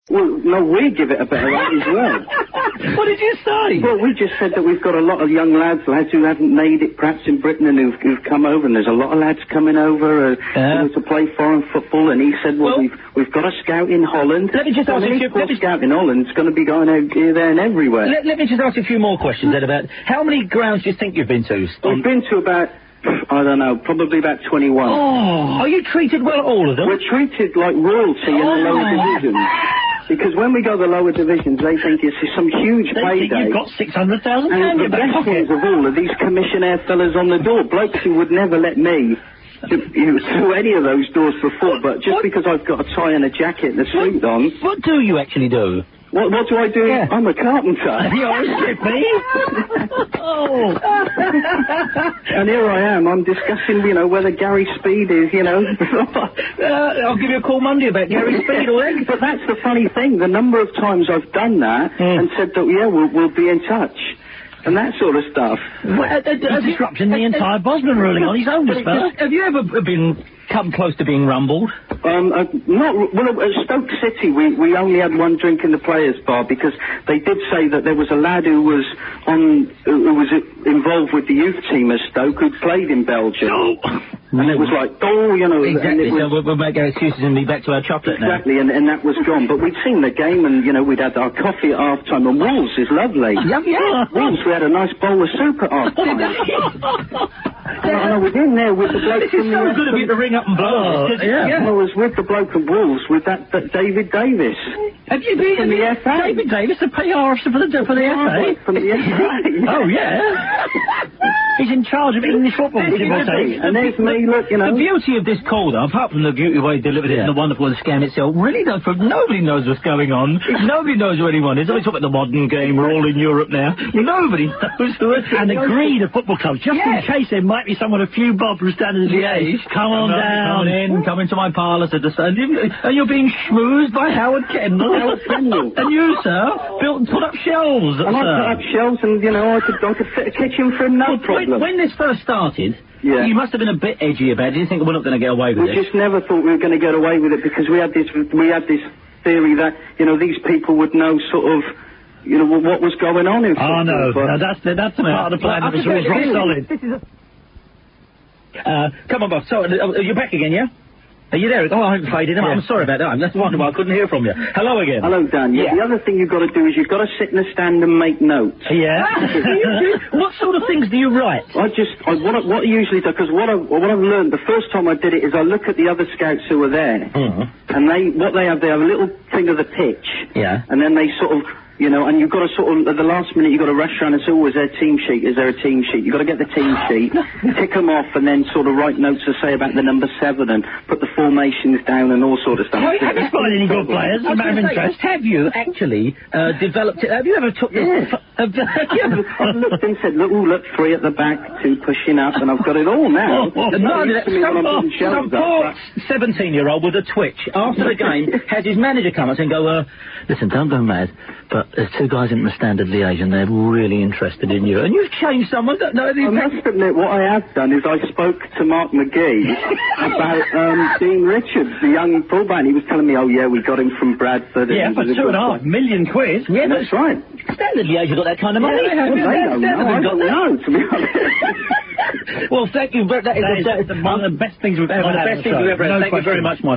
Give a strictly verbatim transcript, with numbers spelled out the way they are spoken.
Well, no, we give it a better rate as well. What did you say? Well, we just said that we've got a lot of young lads, lads who haven't made it perhaps in Britain and who've, who've come over, and there's a lot of lads coming over uh, uh, to play foreign football, and he said, well, well we've we've got a scout in Holland. Let me just ask you... A scout in Holland's going to be going out here, there and everywhere. Let, let me just ask you a few more questions then about... How many grounds do you think you've been to? We've been to about... I don't know, probably about twenty-one. Oh, are you treated well at all of them? We're treated like royalty oh. in the lower divisions. Because when we go to the lower divisions, they think it's some huge they payday. Think you've got six hundred thousand pounds in your back pocket. And the best ones of all are these commissionaire fellas on the door, blokes who would never let me to, you know, through any of those doors before, but just what? Because I've got a tie and a jacket and a suit on. What do you actually do? What, what do I do? Yeah. I'm a carpenter. You're a me? Oh. And here I am, I'm discussing, you know, whether Gary Speed is, you know... uh, I'll give you a call Monday about Gary Speed, all right? But that's the funny thing, the number of times I've done that mm. and said that, yeah, we'll, we'll be in touch. And that sort of stuff. Well, uh, uh, He's disrupting the entire Bosman ruling on his own, this fella. Have you ever been come close to being rumbled? Um, uh, not well. At Stoke City, we we only had one drink in the players' bar because they did say that there was a lad who was on who was involved with the youth team of Stoke who played in Belgium. No. And it was like, oh, you know... Exactly, and it was, so we'll, we'll make our excuses and be back to our chocolate exactly, now. Exactly, and, and that was gone. But we'd seen the game and, you know, we'd had our coffee at half-time, and Wolves is lovely. Yeah, yeah. Wolves, we had a nice bowl of soup at half-time. And I was in there with the bloke this from is so the... good of you to ring up and blow. Oh, yeah. yeah. I was with the bloke from Wolves, with that, that David Davis. Have you been from the F A? David Davis, the P R officer for the, for the oh, F A? From the F A. Oh, yeah. He's in charge of English football, and there's me, look, you know... The beauty of this call, though, apart from the beauty way he delivered it yeah. and the wonderful the scam itself, really does, for nobody knows what's going on. Nobody knows who anyone is. I talk about the modern game, we're all in Europe now. Nobody knows who it is. And agree the football club, just yes. in case there might be someone a few bob from Standard Liège. Come on come down. Come in, come into my parlour, said the son. And you're being schmoozed by Howard Kendall. Howard Kendall. And you, sir, built and put up shelves. And I put up shelves and, you know, I could, I could fit a kitchen for him, no well, problem. When, when this first started, yeah. you must have been a bit edgy about it. Did you think we're not going to get away with we it? We just never thought we were going to get away with it because we had this, we had this theory that, you know, these people would know sort of, you know, what was going on in football. Oh, no, no that's, that's the part of the plan that was rock solid. This is a... Uh, come on, boss. So, uh, you're back again, yeah? Are you there? Oh, I'm faded. Yeah. I'm sorry about that. That's wonderful. I couldn't hear from you. Hello again. Hello, Dan. Yeah. The other thing you've got to do is you've got to sit in a stand and make notes. Yeah. What sort of things do you write? I just, I, what, I, what I usually do, because what, I, what I've learned the first time I did it is I look at the other scouts who are there, mm-hmm. and they, what they have, they have a little thing of the pitch, yeah, and then they sort of, you know, and you've got to sort of, at the last minute, you've got to rush around and say, oh, is there a team sheet? Is there a team sheet? You've got to get the team sheet, tick them off, and then sort of write notes to say about the number seven and put the formations down and all sort of stuff. Well, have you spotted any good players? I'm of interest. Have you actually uh, developed it? Have you ever took this? Yes. Have you I've looked and said, look, ooh, look, three at the back, two pushing up, and I've got it all now. Oh, oh, no, some some poor seventeen-year-old with a twitch, after the game, has his manager come up and go, uh, listen, don't go mad, but there's two guys in the Standard Liège and they're really interested in you. And you've changed someone that no, I must admit, what I have done is I spoke to Mark McGee about um, Dean Richards, the young fullback. He was telling me, oh, yeah, we got him from Bradford. Yeah, for two and a half million quid. Yeah, that's right. Standard Liège have got that kind of money. Yeah, well, they don't know. I don't know, to be honest. Well, thank you. That is, that is, that is one of the best things we've ever one had. One of the best things we've ever had. No Thank question. you very much, my